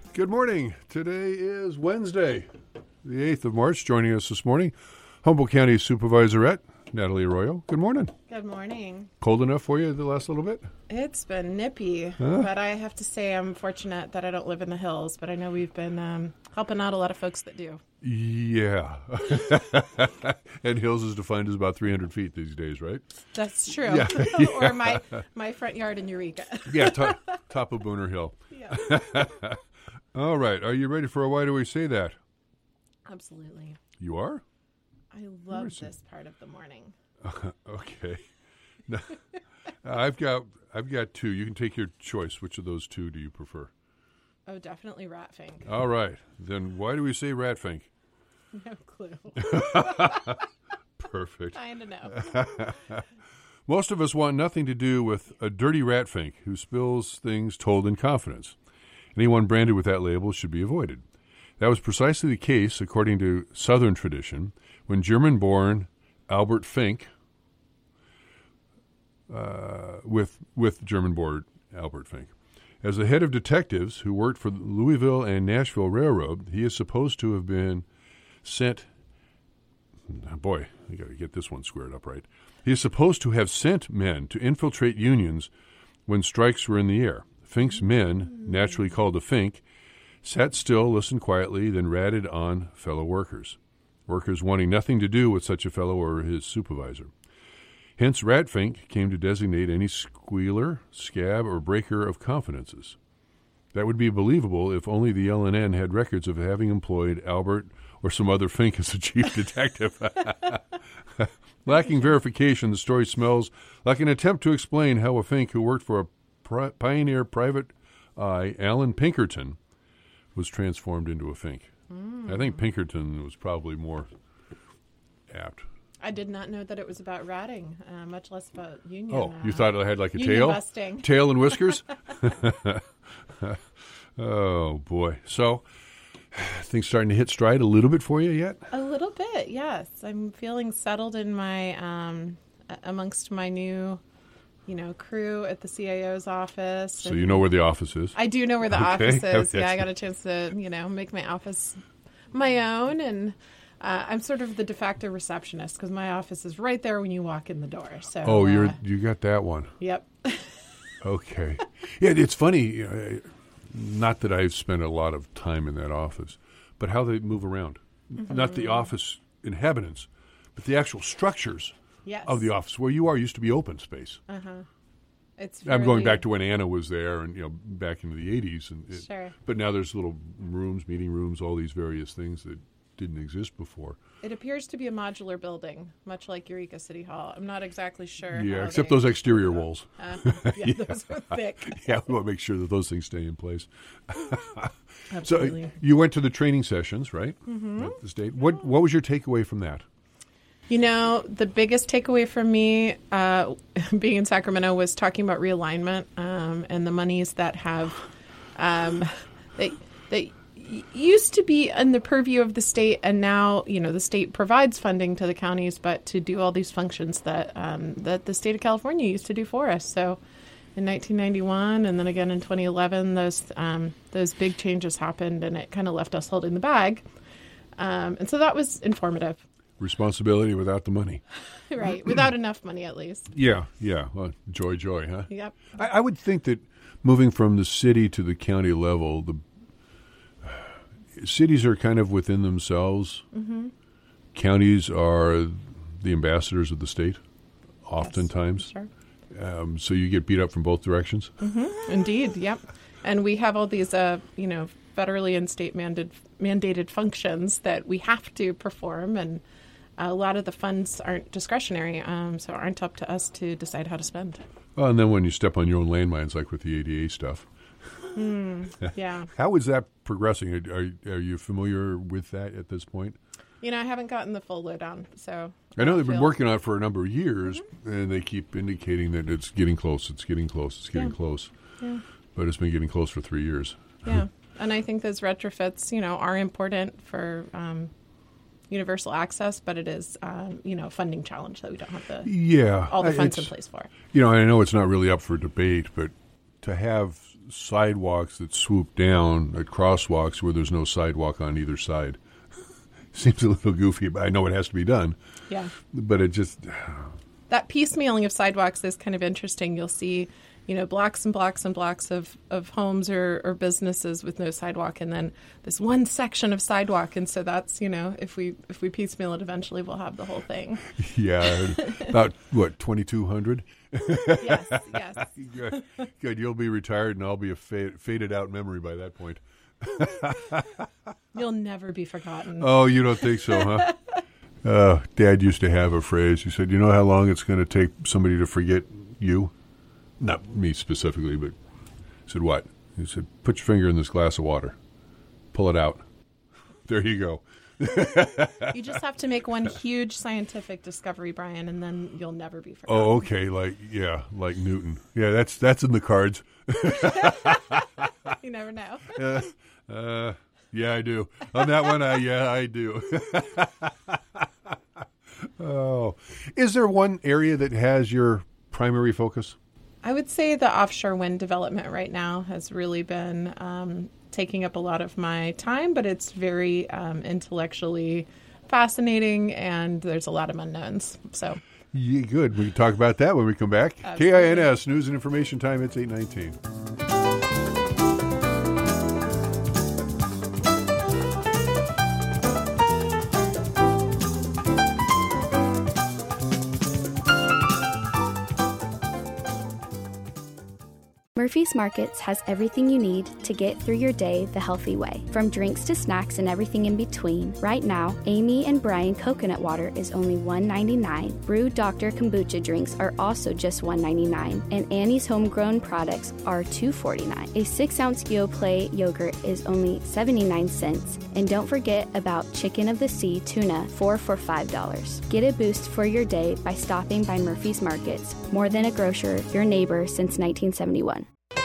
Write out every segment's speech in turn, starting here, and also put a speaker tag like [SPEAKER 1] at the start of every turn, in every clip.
[SPEAKER 1] Good morning. Today is Wednesday, the 8th of March. Joining us this morning, Humboldt County Supervisorette Natalie Arroyo. Good morning.
[SPEAKER 2] Good morning.
[SPEAKER 1] Cold enough for you the last little bit?
[SPEAKER 2] It's been nippy, but I have to say I'm fortunate that I don't live in the hills, but I know we've been helping out a lot of folks that do.
[SPEAKER 1] Yeah. And hills is defined as about 300 feet these days, right?
[SPEAKER 2] That's true.
[SPEAKER 1] Yeah.
[SPEAKER 2] Or my front yard in Eureka.
[SPEAKER 1] Yeah, top of Booner Hill.
[SPEAKER 2] Yeah.
[SPEAKER 1] All right. Are you ready for a Why Do We Say That?
[SPEAKER 2] Absolutely.
[SPEAKER 1] You are?
[SPEAKER 2] I love this part of the morning.
[SPEAKER 1] Okay. Now, I've got two. You can take your choice. Which of those two do you prefer?
[SPEAKER 2] Oh, definitely Ratfink.
[SPEAKER 1] All right. Then why do we say Ratfink?
[SPEAKER 2] No clue.
[SPEAKER 1] Perfect.
[SPEAKER 2] Kind of know.
[SPEAKER 1] Most of us want nothing to do with a dirty ratfink who spills things told in confidence. Anyone branded with that label should be avoided. That was precisely the case, according to Southern tradition, when German-born Albert Fink, with German-born Albert Fink. As the head of detectives who worked for the Louisville and Nashville Railroad, he is supposed to have been sent... Boy, I got to get this one squared up right. He is supposed to have sent men to infiltrate unions when strikes were in the air. Fink's men, naturally called a Fink, sat still, listened quietly, then ratted on fellow workers. Workers wanting nothing to do with such a fellow or his supervisor. Hence, Ratfink came to designate any squealer, scab, or breaker of confidences. That would be believable if only the LNN had records of having employed Albert or some other Fink as a chief detective. Lacking verification, the story smells like an attempt to explain how a Fink who worked for a pioneer private eye, Alan Pinkerton, was transformed into a Fink. I think Pinkerton was probably more apt.
[SPEAKER 2] I did not know that it was about ratting, much less about union.
[SPEAKER 1] Oh, you thought it had like a
[SPEAKER 2] union
[SPEAKER 1] tail?
[SPEAKER 2] Busting.
[SPEAKER 1] Tail and whiskers? Oh, boy. So, things starting to hit stride a little bit for you yet?
[SPEAKER 2] A little bit, yes. I'm feeling settled in my amongst my new, crew at the CAO's office.
[SPEAKER 1] So you know where the office is?
[SPEAKER 2] I do know where the office is.
[SPEAKER 1] Okay.
[SPEAKER 2] Yeah, I got a chance to, make my office my own, and I'm sort of the de facto receptionist because my office is right there when you walk in the door. So
[SPEAKER 1] you got that one.
[SPEAKER 2] Yep.
[SPEAKER 1] Okay. Yeah, it's funny. Not that I've spent a lot of time in that office, but how they move around. Mm-hmm. Not the office inhabitants, but the actual structures of the office. Where you are used to be open space. I'm going back to when Anna was there, and back into the 80s.
[SPEAKER 2] Sure.
[SPEAKER 1] But now there's little rooms, meeting rooms, all these various things that didn't exist before.
[SPEAKER 2] It appears to be a modular building, much like Eureka City Hall. I'm not exactly sure.
[SPEAKER 1] Yeah, except those exterior walls.
[SPEAKER 2] Yeah, those are thick.
[SPEAKER 1] Yeah, we want to make sure that those things stay in place.
[SPEAKER 2] Absolutely.
[SPEAKER 1] So you went to the training sessions, right?
[SPEAKER 2] Mm-hmm.
[SPEAKER 1] At the state. What was your takeaway from that?
[SPEAKER 2] The biggest takeaway from me being in Sacramento was talking about realignment and the monies that have they used to be in the purview of the state, and now the state provides funding to the counties, but to do all these functions that that the state of California used to do for us. So in 1991 and then again in 2011, those big changes happened, and it kind of left us holding the bag. And so that was informative.
[SPEAKER 1] Responsibility without the money.
[SPEAKER 2] Right, without enough money at least.
[SPEAKER 1] Yeah. Well, joy, huh?
[SPEAKER 2] Yep.
[SPEAKER 1] I would think that moving from the city to the county level, the cities are kind of within themselves. Mm-hmm. Counties are the ambassadors of the state, oftentimes.
[SPEAKER 2] Yes, sure.
[SPEAKER 1] So you get beat up from both directions?
[SPEAKER 2] Mm-hmm. Indeed, yep. And we have all these, federally and state mandated functions that we have to perform, and a lot of the funds aren't discretionary, so aren't up to us to decide how to spend.
[SPEAKER 1] Well, and then when you step on your own landmines, like with the ADA stuff.
[SPEAKER 2] Yeah.
[SPEAKER 1] How is that progressing? Are you familiar with that at this point?
[SPEAKER 2] I haven't gotten the full lowdown, so...
[SPEAKER 1] I know they've been working on it for a number of years, and they keep indicating that it's getting close, it's getting close.
[SPEAKER 2] Yeah.
[SPEAKER 1] But it's been getting close for 3 years.
[SPEAKER 2] Yeah, and I think those retrofits, are important for universal access, but it is, a funding challenge that we don't have all the funds in place for.
[SPEAKER 1] I know it's not really up for debate, but to have sidewalks that swoop down at crosswalks where there's no sidewalk on either side. Seems a little goofy, but I know it has to be done.
[SPEAKER 2] Yeah.
[SPEAKER 1] But it just...
[SPEAKER 2] That piecemealing of sidewalks is kind of interesting. You'll see, blocks and blocks and blocks of homes or businesses with no sidewalk, and then this one section of sidewalk. And so that's, if we piecemeal it, eventually we'll have the whole thing.
[SPEAKER 1] Yeah. About, 2,200?
[SPEAKER 2] Yes.
[SPEAKER 1] Good. You'll be retired, and I'll be a faded out memory by that point.
[SPEAKER 2] You'll never be forgotten.
[SPEAKER 1] Oh, you don't think so, huh? Dad used to have a phrase. He said, "You know how long it's going to take somebody to forget you?" Not me specifically, but he said, "What?" He said, "Put your finger in this glass of water. Pull it out. There you go."
[SPEAKER 2] You just have to make one huge scientific discovery, Brian, and then you'll never be forgotten.
[SPEAKER 1] Oh, okay. Like Newton. Yeah, that's in the cards.
[SPEAKER 2] You never know.
[SPEAKER 1] Yeah, I do. On that one, I do. Oh, is there one area that has your primary focus?
[SPEAKER 2] I would say the offshore wind development right now has really been taking up a lot of my time, but it's very intellectually fascinating, and there's a lot of unknowns. So,
[SPEAKER 1] yeah, good. We can talk about that when we come back.
[SPEAKER 2] Absolutely.
[SPEAKER 1] KINS News and Information Time. It's 8:19.
[SPEAKER 3] Murphy's Markets has everything you need to get through your day the healthy way. From drinks to snacks and everything in between. Right now, Amy and Brian coconut water is only $1.99. Brew Dr. Kombucha drinks are also just $1.99. And Annie's homegrown products are $2.49. A 6-ounce Yoplait yogurt is only 79 cents. And don't forget about Chicken of the Sea tuna, 4 for $5. Get a boost for your day by stopping by Murphy's Markets. More than a grocer, your neighbor since 1971.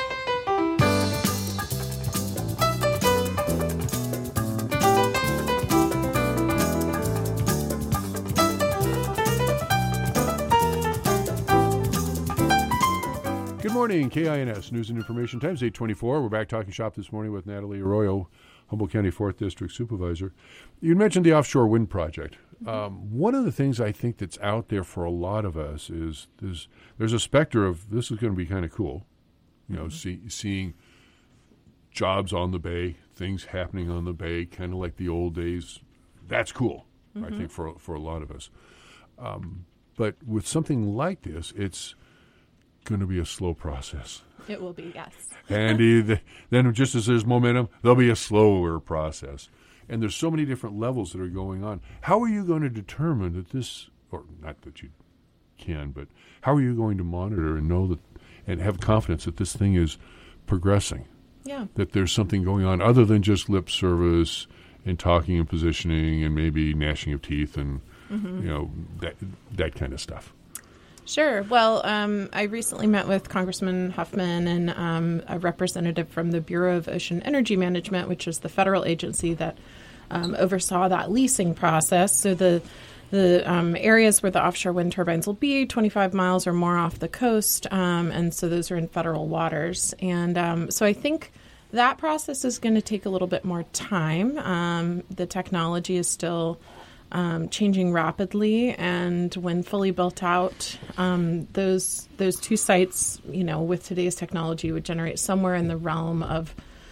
[SPEAKER 1] Good morning, KINS News and Information Times, 8:24. We're back talking shop this morning with Natalie Arroyo, Humboldt County 4th District Supervisor. You mentioned the offshore wind project. One of the things I think that's out there for a lot of us is there's a specter of this is going to be kind of cool, seeing jobs on the bay, things happening on the bay, kind of like the old days. That's cool, I think, for a lot of us. But with something like this, it's going to be a slow process.
[SPEAKER 2] It will be, yes.
[SPEAKER 1] And then just as there's momentum, there'll be a slower process. And there's so many different levels that are going on. How are you going to determine that this, or not that you can, but how are you going to monitor and know that, and have confidence that this thing is progressing?
[SPEAKER 2] Yeah. That
[SPEAKER 1] there's something going on other than just lip service and talking and positioning and maybe gnashing of teeth and, that kind of stuff.
[SPEAKER 2] Sure. Well, I recently met with Congressman Huffman and a representative from the Bureau of Ocean Energy Management, which is the federal agency that oversaw that leasing process. So the areas where the offshore wind turbines will be 25 miles or more off the coast, and so those are in federal waters. And so I think that process is going to take a little bit more time. The technology is still changing rapidly, and when fully built out, those two sites, with today's technology, would generate somewhere in the realm of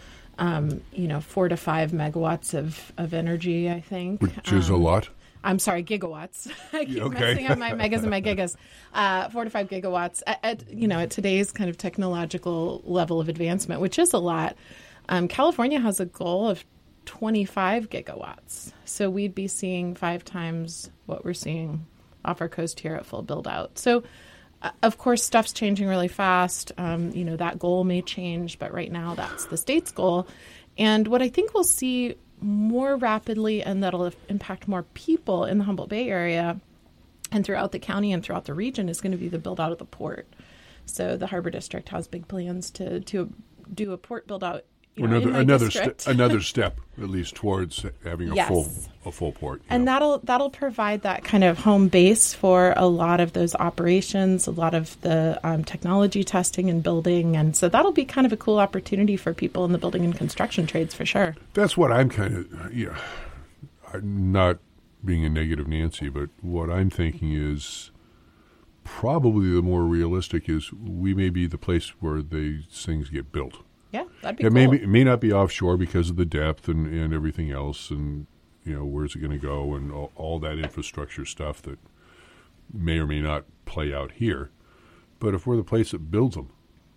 [SPEAKER 2] 4 to 5 megawatts of energy, I think.
[SPEAKER 1] Which is a lot?
[SPEAKER 2] I'm sorry, gigawatts. I keep messing up my megas and my gigas. 4 to 5 gigawatts at today's kind of technological level of advancement, which is a lot. California has a goal of 25 gigawatts. So we'd be seeing 5 times what we're seeing off our coast here at full build out. So of course, stuff's changing really fast. That goal may change, but right now that's the state's goal. And what I think we'll see more rapidly, and that'll impact more people in the Humboldt Bay area and throughout the county and throughout the region, is going to be the build out of the port. So the Harbor District has big plans to do a port build out in my district.
[SPEAKER 1] Another step, at least, towards having a full port.
[SPEAKER 2] And that'll provide that kind of home base for a lot of those operations, a lot of the technology testing and building, and so that'll be kind of a cool opportunity for people in the building and construction trades for sure.
[SPEAKER 1] That's what I'm kind of, I'm not being a negative Nancy, but what I'm thinking is probably the more realistic is we may be the place where these things get built.
[SPEAKER 2] Yeah, that'd be cool.
[SPEAKER 1] It may not be offshore because of the depth and everything else, and where's it going to go, and all that infrastructure stuff that may or may not play out here. But if we're the place that builds them,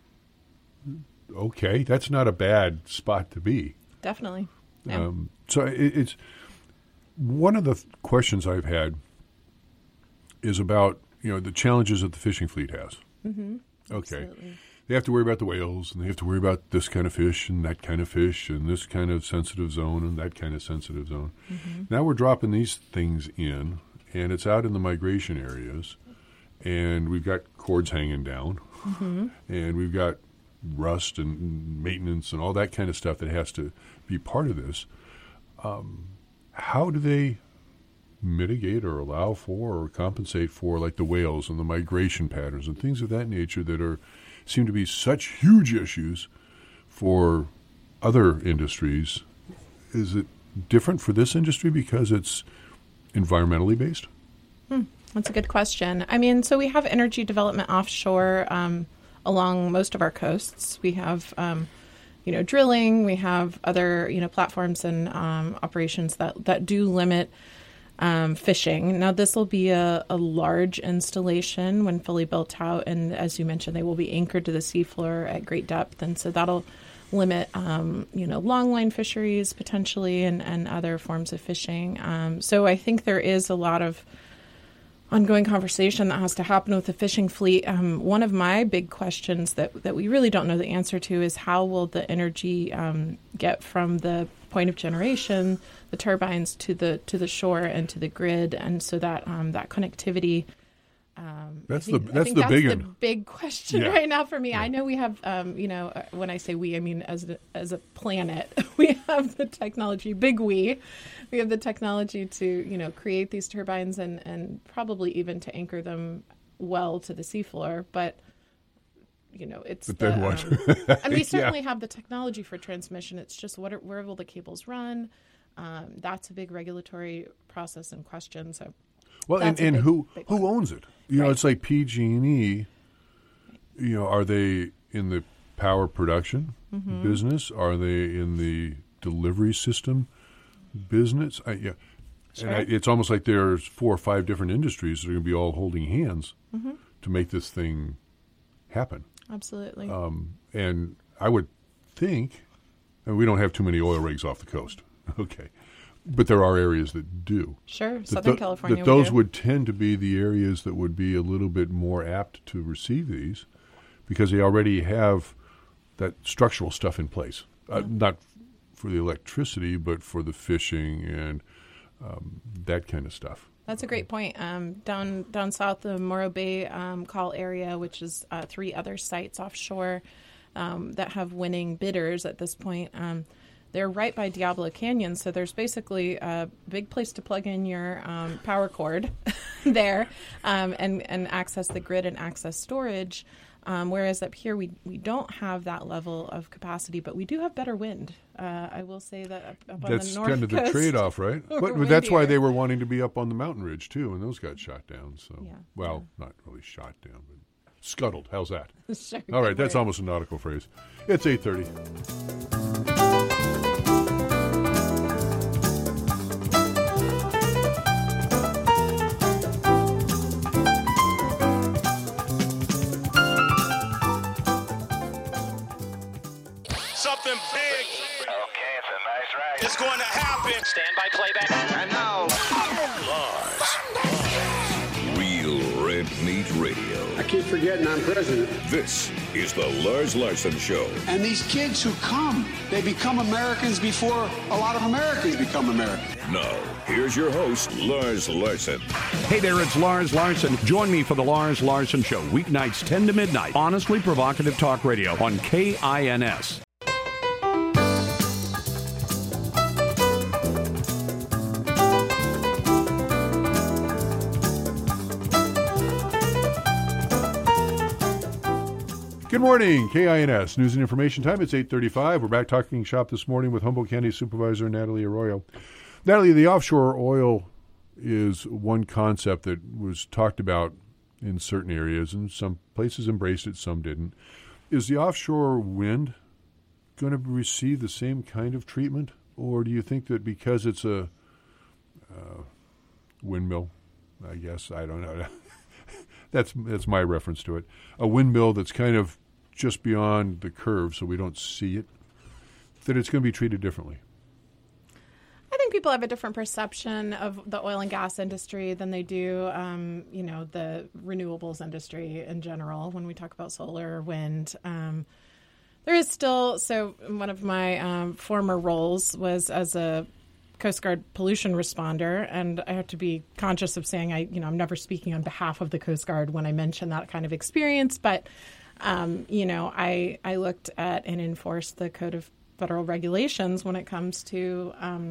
[SPEAKER 1] okay, that's not a bad spot to be.
[SPEAKER 2] Definitely. Yeah.
[SPEAKER 1] So it's one of the questions I've had is about the challenges that the fishing fleet has.
[SPEAKER 2] Mm-hmm.
[SPEAKER 1] Okay.
[SPEAKER 2] Absolutely.
[SPEAKER 1] They have to worry about the whales, and they have to worry about this kind of fish and that kind of fish and this kind of sensitive zone and that kind of sensitive zone.
[SPEAKER 2] Mm-hmm.
[SPEAKER 1] Now we're dropping these things in, and it's out in the migration areas, and we've got cords hanging down,
[SPEAKER 2] mm-hmm.
[SPEAKER 1] and we've got rust and maintenance and all that kind of stuff that has to be part of this. How do they mitigate or allow for or compensate for, like, the whales and the migration patterns and things of that nature that seem to be such huge issues for other industries? Is it different for this industry because it's environmentally based?
[SPEAKER 2] That's a good question. I mean, so we have energy development offshore along most of our coasts. We have, drilling. We have other, platforms and operations that do limit fishing. Now, this will be a large installation when fully built out, and as you mentioned, they will be anchored to the seafloor at great depth, and so that'll limit, longline fisheries potentially and other forms of fishing. So I think there is a lot of ongoing conversation that has to happen with the fishing fleet. One of my big questions that we really don't know the answer to is how will the energy get from the point of generation, the turbines to the shore and to the grid, and so that that connectivity.
[SPEAKER 1] That's
[SPEAKER 2] the big question right now for me.
[SPEAKER 1] Yeah.
[SPEAKER 2] I know we have, when I say we, I mean as a planet, we have the technology. Big we have the technology to create these turbines and probably even to anchor them well to the seafloor, but. It's
[SPEAKER 1] but then what?
[SPEAKER 2] and we certainly have the technology for transmission. It's just where will the cables run? That's a big regulatory process and question. So,
[SPEAKER 1] well, and who owns it?
[SPEAKER 2] Right.
[SPEAKER 1] It's like PG&E. Are they in the power production
[SPEAKER 2] mm-hmm.
[SPEAKER 1] business? Are they in the delivery system business?
[SPEAKER 2] Sure.
[SPEAKER 1] And it's almost like there's 4 or 5 different industries that are going to be all holding hands
[SPEAKER 2] mm-hmm.
[SPEAKER 1] to make this thing happen.
[SPEAKER 2] Absolutely.
[SPEAKER 1] And I would think, and we don't have too many oil rigs off the coast, okay, but there are areas that do.
[SPEAKER 2] Sure, Southern California.
[SPEAKER 1] Those would tend to be the areas that would be a little bit more apt to receive these because they already have that structural stuff in place. Not for the electricity, but for the fishing and that kind of stuff.
[SPEAKER 2] That's a great point. Down south, the Morro Bay Call area, which is 3 other sites offshore that have winning bidders at this point. They're right by Diablo Canyon, so there's basically a big place to plug in your power cord there and access the grid and access storage. Whereas up here, we don't have that level of capacity, but we do have better wind. I will say that up on the north coast.
[SPEAKER 1] That's kind of the trade-off, right? But that's why they were wanting to be up on the mountain ridge, too, and those got shot down. So, not really shot down, but scuttled. How's that?
[SPEAKER 2] Sure,
[SPEAKER 1] all right, that's almost a nautical phrase. It's 8:30.
[SPEAKER 4] Something big.
[SPEAKER 5] Okay, it's a nice ride.
[SPEAKER 4] It's going to happen.
[SPEAKER 5] Stand by playback. And now,
[SPEAKER 6] Real Red Meat Radio.
[SPEAKER 7] I keep forgetting I'm president.
[SPEAKER 6] This is the Lars Larson Show.
[SPEAKER 7] And these kids who come, they become Americans before a lot of Americans become Americans.
[SPEAKER 6] Now, here's your host, Lars Larson.
[SPEAKER 8] Hey there, it's Lars Larson. Join me for the Lars Larson Show, weeknights 10 to midnight. Honestly provocative talk radio on KINS.
[SPEAKER 1] Good morning, KINS News and Information Time. It's 8:35. We're back talking shop this morning with Humboldt County Supervisor Natalie Arroyo. Natalie, the offshore oil is one concept that was talked about in certain areas, and some places embraced it, some didn't. Is the offshore wind going to receive the same kind of treatment, or do you think that because it's a windmill, I guess, I don't know, that's my reference to it, a windmill that's kind of just beyond the curve so we don't see it, that it's going to be treated differently?
[SPEAKER 2] I think people have a different perception of the oil and gas industry than they do, the renewables industry in general. When we talk about solar, wind, there is still. So one of my former roles was as a Coast Guard pollution responder, and I have to be conscious of saying I'm never speaking on behalf of the Coast Guard when I mention that kind of experience. But I looked at and enforced the Code of Federal Regulations when it comes to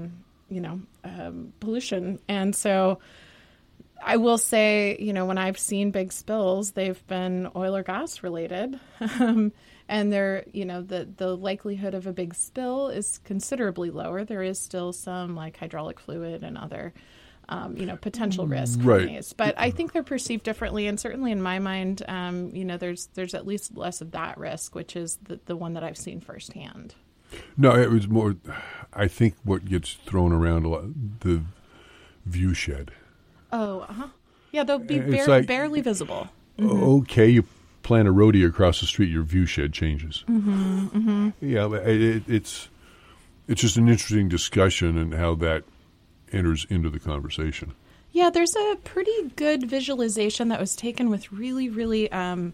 [SPEAKER 2] pollution. And so I will say, when I've seen big spills, they've been oil or gas related. And they're, the likelihood of a big spill is considerably lower. There is still some like hydraulic fluid and other, potential risk from these. But I think they're perceived differently. And certainly in my mind, there's at least less of that risk, which is the one that I've seen firsthand.
[SPEAKER 1] No, it was more, I think what gets thrown around a lot, the view shed.
[SPEAKER 2] Oh, uh-huh. Yeah, they'll be barely visible.
[SPEAKER 1] Mm-hmm. Okay, you plant a roadie across the street, your view shed changes.
[SPEAKER 2] Mm-hmm, mm-hmm.
[SPEAKER 1] Yeah, it's just an interesting discussion and how that enters into the conversation.
[SPEAKER 2] Yeah, there's a pretty good visualization that was taken with really, really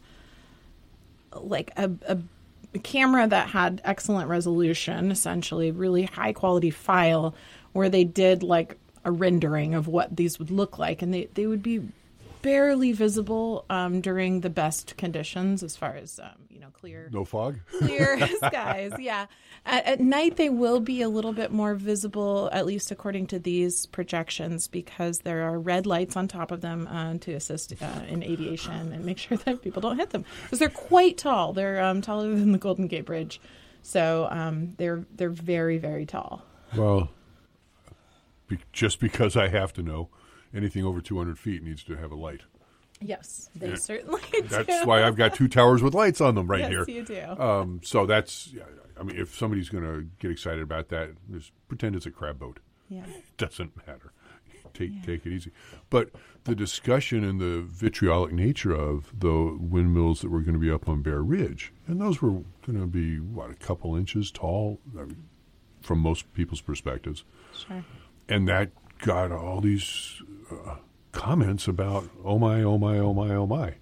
[SPEAKER 2] like a camera that had excellent resolution, essentially really high quality file, where they did like a rendering of what these would look like, and they would be barely visible during the best conditions as far as clear,
[SPEAKER 1] no fog,
[SPEAKER 2] clear skies. Yeah, at night they will be a little bit more visible, at least according to these projections, because there are red lights on top of them to assist in aviation and make sure that people don't hit them, because they're quite tall. They're taller than the Golden Gate Bridge, so they're very, very tall.
[SPEAKER 1] Well, just because I have to know, anything over 200 feet needs to have a light.
[SPEAKER 2] Yes, they certainly do.
[SPEAKER 1] That's why I've got two towers with lights on them here.
[SPEAKER 2] Yes, you do.
[SPEAKER 1] So that's, if somebody's going to get excited about that, just pretend it's a crab boat.
[SPEAKER 2] Yeah.
[SPEAKER 1] It doesn't matter. Take it easy. But the discussion and the vitriolic nature of the windmills that were going to be up on Bear Ridge, and those were going to be, a couple inches tall, from most people's perspectives.
[SPEAKER 2] Sure.
[SPEAKER 1] And that got all these comments about, oh my, oh my, oh my, oh my.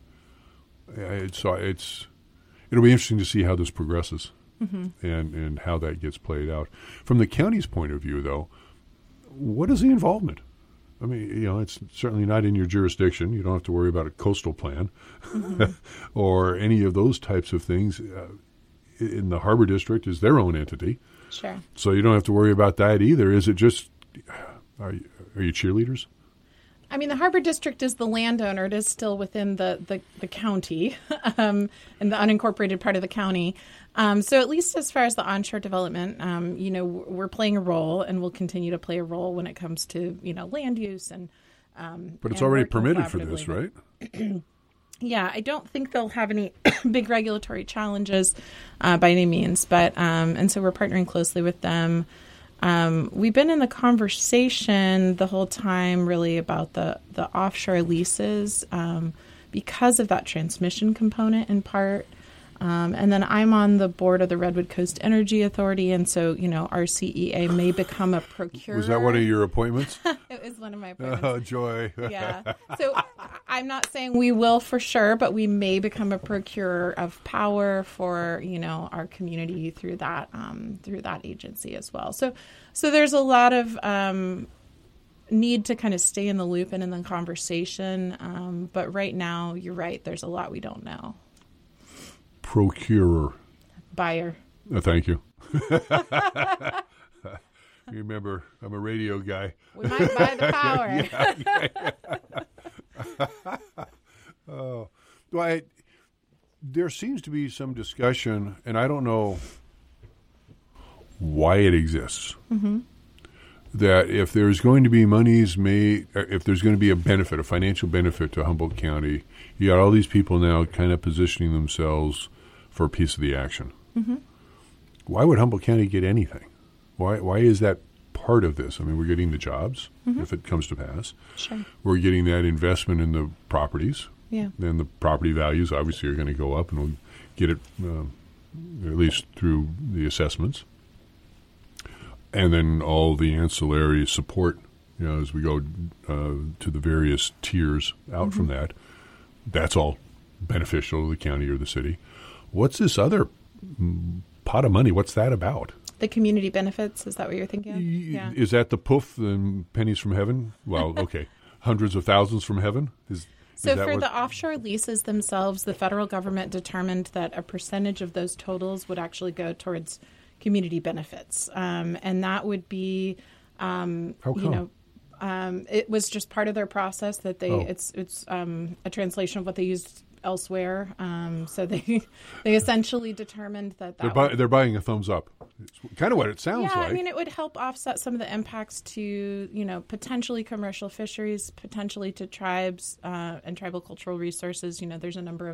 [SPEAKER 1] So it'll be interesting to see how this progresses, mm-hmm. and how that gets played out. From the county's point of view, though, what is the involvement? I mean, it's certainly not in your jurisdiction. You don't have to worry about a coastal plan, mm-hmm. or any of those types of things. In the Harbor District is their own entity.
[SPEAKER 2] Sure.
[SPEAKER 1] So you don't have to worry about that either. Is it just, are you cheerleaders?
[SPEAKER 2] I mean, the Harbor District is the landowner. It is still within the county, and the unincorporated part of the county. So at least as far as the onshore development, we're playing a role, and we'll continue to play a role when it comes to, land use. But
[SPEAKER 1] it's already permitted for this, right?
[SPEAKER 2] Yeah, I don't think they'll have any big regulatory challenges by any means. But and so we're partnering closely with them. We've been in the conversation the whole time really about the offshore leases because of that transmission component in part. And then I'm on the board of the Redwood Coast Energy Authority, and so, our CEA may become a procurer.
[SPEAKER 1] Was that one of your appointments?
[SPEAKER 2] It was one of my appointments.
[SPEAKER 1] Oh, joy.
[SPEAKER 2] Yeah. So I'm not saying we will for sure, but we may become a procurer of power for, our community through that agency as well. So there's a lot of need to kind of stay in the loop and in the conversation. But right now, you're right, there's a lot we don't know.
[SPEAKER 1] Procurer.
[SPEAKER 2] Buyer.
[SPEAKER 1] Thank you. Remember, I'm a radio guy.
[SPEAKER 2] We might buy the power.
[SPEAKER 1] Oh, well, there seems to be some discussion, and I don't know why it exists, that if there's going to be monies made, if there's going to be a benefit, a financial benefit to Humboldt County, you got all these people now kind of positioning themselves for a piece of the action. Why would Humboldt County get anything? Why is that part of this? I mean, we're getting the jobs, if it comes to pass.
[SPEAKER 2] Sure.
[SPEAKER 1] We're getting that investment in the properties.
[SPEAKER 2] Yeah.
[SPEAKER 1] Then the property values obviously are going to go up, and we'll get it at least through the assessments. And then all the ancillary support, as we go to the various tiers out from that, that's all beneficial to the county or the city. What's this other pot of money? What's that about?
[SPEAKER 2] The community benefits, is that what you're thinking of? Yeah.
[SPEAKER 1] Is that the poof, the pennies from heaven? Well, okay. Hundreds of thousands from heaven?
[SPEAKER 2] So for the offshore leases themselves, the federal government determined that a percentage of those totals would actually go towards community benefits. And that would be,
[SPEAKER 1] How come?
[SPEAKER 2] It was just part of their process that they, it's a translation of what they used elsewhere. So they essentially determined that
[SPEAKER 1] they're buying a thumbs up. It's kind of what it sounds like.
[SPEAKER 2] Yeah, I mean, it would help offset some of the impacts to, potentially commercial fisheries, potentially to tribes and tribal cultural resources. There's a number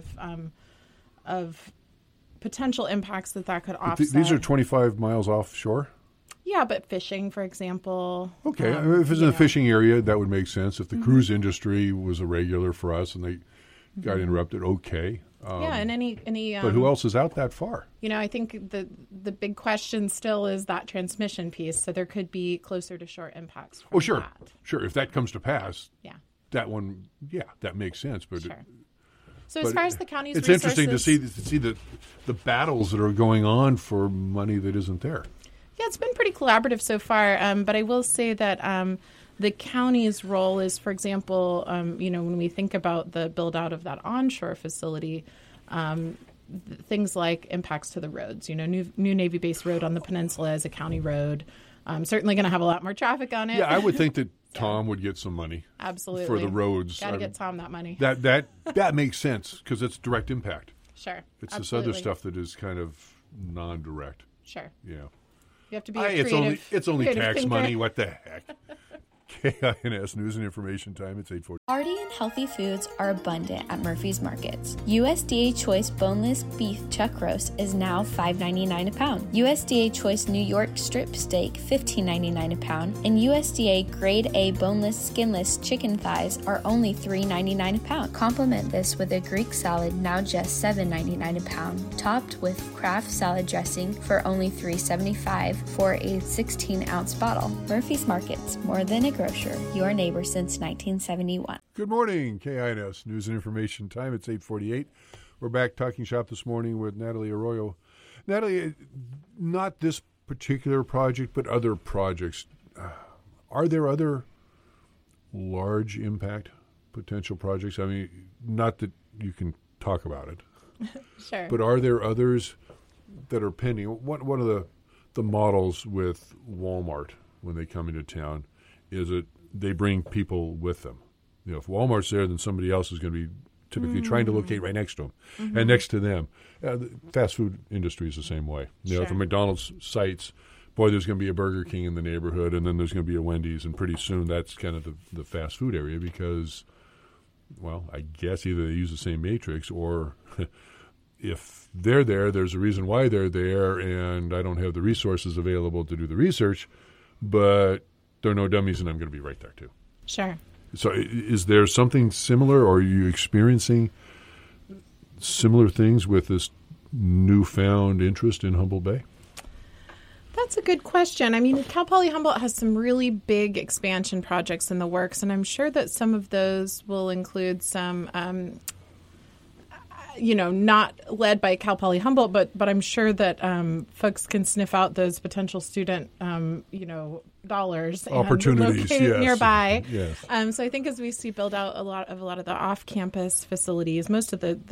[SPEAKER 2] of potential impacts that could offset.
[SPEAKER 1] These are 25 miles offshore?
[SPEAKER 2] Yeah, but fishing, for example.
[SPEAKER 1] Okay, if it's in a fishing area, that would make sense. If the cruise industry was a regular for us and they got interrupted, okay.
[SPEAKER 2] And any.
[SPEAKER 1] But who else is out that far?
[SPEAKER 2] I think the big question still is that transmission piece. So there could be closer to shore impacts. From
[SPEAKER 1] Sure.
[SPEAKER 2] that.
[SPEAKER 1] Sure. If that comes to pass,
[SPEAKER 2] Yeah.
[SPEAKER 1] that one, that makes sense. But
[SPEAKER 2] Sure. So as far as the county's
[SPEAKER 1] it's
[SPEAKER 2] resources,
[SPEAKER 1] interesting to see the battles that are going on for money that isn't there.
[SPEAKER 2] Yeah, it's been pretty collaborative so far. But I will say that the county's role is, for example, when we think about the build out of that onshore facility, things like impacts to the roads. New Navy Base Road on the peninsula is a county road. Certainly going to have a lot more traffic on it.
[SPEAKER 1] Yeah, I would think that Tom would get some money.
[SPEAKER 2] Absolutely.
[SPEAKER 1] For the roads.
[SPEAKER 2] Got to get Tom that money.
[SPEAKER 1] That makes sense because it's direct impact.
[SPEAKER 2] Sure.
[SPEAKER 1] It's
[SPEAKER 2] absolutely.
[SPEAKER 1] this other stuff that is kind of non-direct.
[SPEAKER 2] Sure.
[SPEAKER 1] Yeah.
[SPEAKER 2] You have to be a creative.
[SPEAKER 1] It's only tax
[SPEAKER 2] thinker.
[SPEAKER 1] money. What the heck? KINS News and Information Time. It's 8:40.
[SPEAKER 3] Hearty and healthy foods are abundant at Murphy's Markets. USDA Choice Boneless Beef Chuck Roast is now $5.99 a pound. USDA Choice New York Strip Steak $15.99 a pound. And USDA Grade A Boneless Skinless Chicken Thighs are only $3.99 a pound. Complement this with a Greek salad, now just $7.99 a pound, topped with Kraft salad dressing for only $3.75 for a 16-ounce bottle. Murphy's Markets, more than a grocer, your neighbor since 1971.
[SPEAKER 1] Good morning, KINS News and Information Time. It's 8:48. We're back talking shop this morning with Natalie Arroyo. Natalie, not this particular project, but other projects. Are there other large impact potential projects? I mean, not that you can talk about it.
[SPEAKER 2] Sure.
[SPEAKER 1] But are there others that are pending? One of the models with Walmart when they come into town is that they bring people with them. If Walmart's there, then somebody else is going to be typically trying to locate right next to them and next to them. The fast food industry is the same way. If a McDonald's sites, boy, there's going to be a Burger King in the neighborhood, and then there's going to be a Wendy's, and pretty soon that's kind of the fast food area because, well, I guess either they use the same matrix or if they're there, there's a reason why they're there, and I don't have the resources available to do the research, but they're no dummies, and I'm going to be right there too.
[SPEAKER 2] Sure.
[SPEAKER 1] So is there something similar, or are you experiencing similar things with this newfound interest in Humboldt Bay?
[SPEAKER 2] That's a good question. I mean, Cal Poly Humboldt has some really big expansion projects in the works, and I'm sure that some of those will include some not led by Cal Poly Humboldt, but I'm sure that folks can sniff out those potential student, dollars
[SPEAKER 1] opportunities
[SPEAKER 2] and locate nearby.
[SPEAKER 1] Yes.
[SPEAKER 2] So I think as we see build out a lot of the off-campus facilities, most of the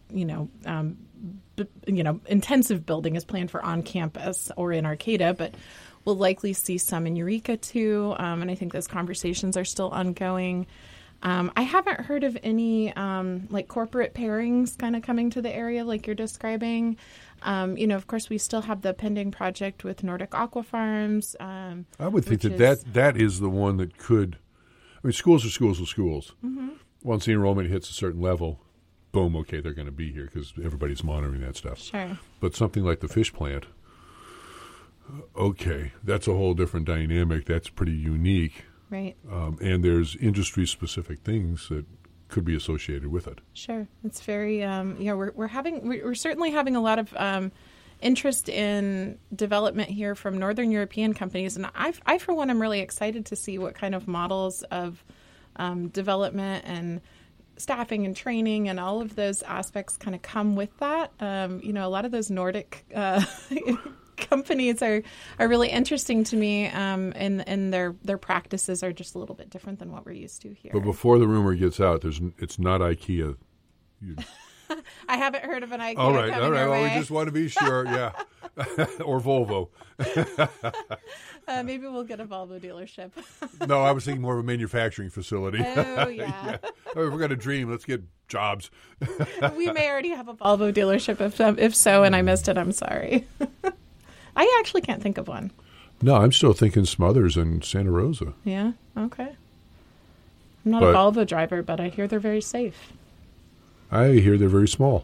[SPEAKER 2] intensive building is planned for on campus or in Arcata, but we'll likely see some in Eureka too. And I think those conversations are still ongoing. I haven't heard of any like corporate pairings kind of coming to the area like you're describing. Of course, we still have the pending project with Nordic Aqua Farms.
[SPEAKER 1] I would think that is the one that could. I mean, schools are schools are schools.
[SPEAKER 2] Mm-hmm.
[SPEAKER 1] Once the enrollment hits a certain level, boom, okay, they're going to be here because everybody's monitoring that stuff.
[SPEAKER 2] Sure.
[SPEAKER 1] But something like the fish plant, okay, that's a whole different dynamic. That's pretty unique.
[SPEAKER 2] Right.
[SPEAKER 1] And there's industry-specific things that could be associated with it.
[SPEAKER 2] Sure. It's very, we're certainly having a lot of interest in development here from Northern European companies. And I, for one, am really excited to see what kind of models of development and staffing and training and all of those aspects kind of come with that. A lot of those Nordic companies are really interesting to me, and their practices are just a little bit different than what we're used to here.
[SPEAKER 1] But before the rumor gets out, it's not IKEA.
[SPEAKER 2] I haven't heard of an IKEA.
[SPEAKER 1] All right.
[SPEAKER 2] Your way.
[SPEAKER 1] Well, we just want to be sure, yeah. Or Volvo.
[SPEAKER 2] Maybe we'll get a Volvo dealership.
[SPEAKER 1] No, I was thinking more of a manufacturing facility.
[SPEAKER 2] Oh, yeah.
[SPEAKER 1] Oh, if we're going to dream, let's get jobs.
[SPEAKER 2] We may already have a Volvo dealership. If so, and I missed it, I'm sorry. I actually can't think of one.
[SPEAKER 1] No, I'm still thinking Smothers and Santa Rosa.
[SPEAKER 2] Yeah? Okay. I'm not a Volvo driver, but I hear they're very safe.
[SPEAKER 1] I hear they're very small.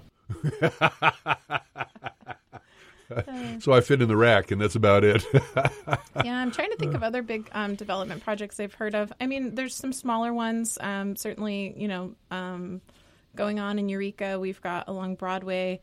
[SPEAKER 1] So I fit in the rack, and that's about it.
[SPEAKER 2] Yeah, I'm trying to think of other big development projects I've heard of. I mean, there's some smaller ones. Certainly, going on in Eureka. We've got along Broadway.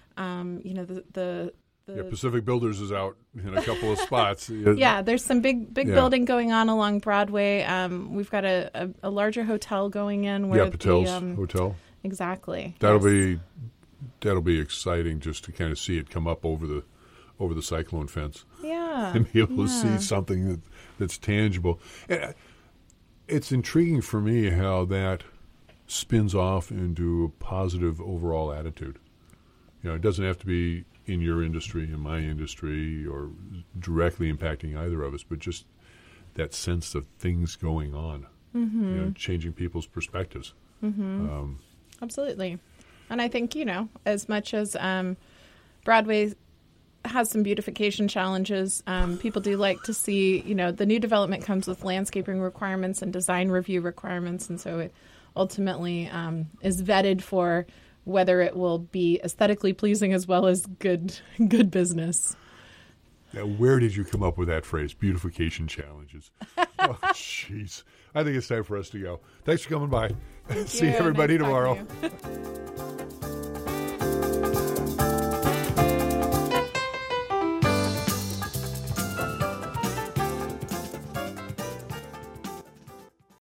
[SPEAKER 1] Pacific Builders is out in a couple of spots.
[SPEAKER 2] Yeah, there's some big building going on along Broadway. We've got a larger hotel going in. Where
[SPEAKER 1] Patel's Hotel.
[SPEAKER 2] Exactly.
[SPEAKER 1] That'll be exciting just to kind of see it come up over the cyclone fence.
[SPEAKER 2] Yeah.
[SPEAKER 1] And be able to see something that's tangible. And it's intriguing for me how that spins off into a positive overall attitude. It doesn't have to be in your industry, in my industry, or directly impacting either of us, but just that sense of things going on, changing people's perspectives.
[SPEAKER 2] Mm-hmm. Absolutely. And I think, as much as Broadway has some beautification challenges, people do like to see, the new development comes with landscaping requirements and design review requirements. And so it ultimately is vetted for whether it will be aesthetically pleasing as well as good business.
[SPEAKER 1] Now, where did you come up with that phrase, beautification challenges? Oh, jeez. I think it's time for us to go. Thanks for coming by. See everybody tomorrow.